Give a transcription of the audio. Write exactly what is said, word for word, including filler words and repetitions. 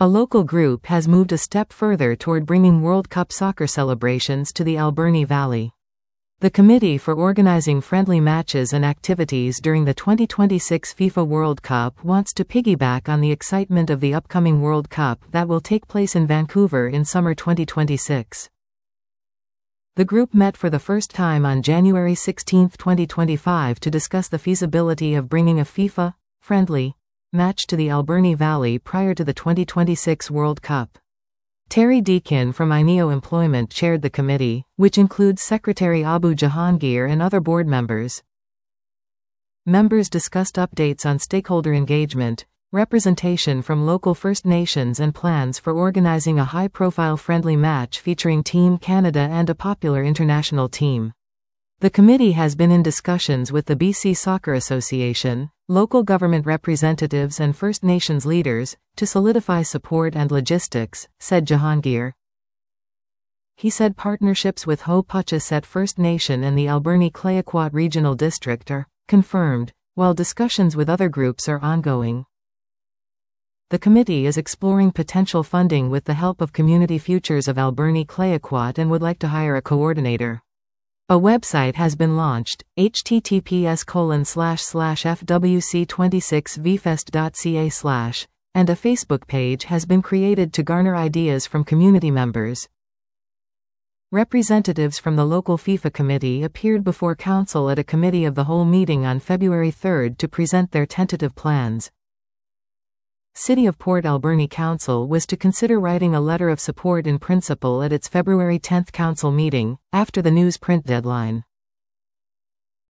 A local group has moved a step further toward bringing World Cup soccer celebrations to the Alberni Valley. The Committee for Organizing Friendly Matches and Activities during the twenty twenty-six FIFA World Cup wants to piggyback on the excitement of the upcoming World Cup that will take place in Vancouver in summer twenty twenty-six. The group met for the first time on January sixteenth twenty twenty-five to discuss the feasibility of bringing a FIFA-friendly match to the Alberni Valley prior to the twenty twenty-six World Cup. Terry Deakin from I N E O Employment chaired the committee, which includes Secretary Abu Jahangir and other board members. Members discussed updates on stakeholder engagement, representation from local First Nations and plans for organizing a high-profile friendly match featuring Team Canada and a popular international team. The committee has been in discussions with the B C Soccer Association, local government representatives and First Nations leaders, to solidify support and logistics, said Jahangir. He said partnerships with Ho-Putchasett First Nation and the Alberni-Clayoquot Regional District are confirmed, while discussions with other groups are ongoing. The committee is exploring potential funding with the help of Community Futures of Alberni-Clayoquot and would like to hire a coordinator. A website has been launched, h t t p s colon slash slash f w c twenty-six v fest dot c a slash, and a Facebook page has been created to garner ideas from community members. Representatives from the local FIFA committee appeared before council at a committee of the whole meeting on February third to present their tentative plans. City of Port Alberni Council was to consider writing a letter of support in principle at its February tenth council meeting, after the newsprint deadline.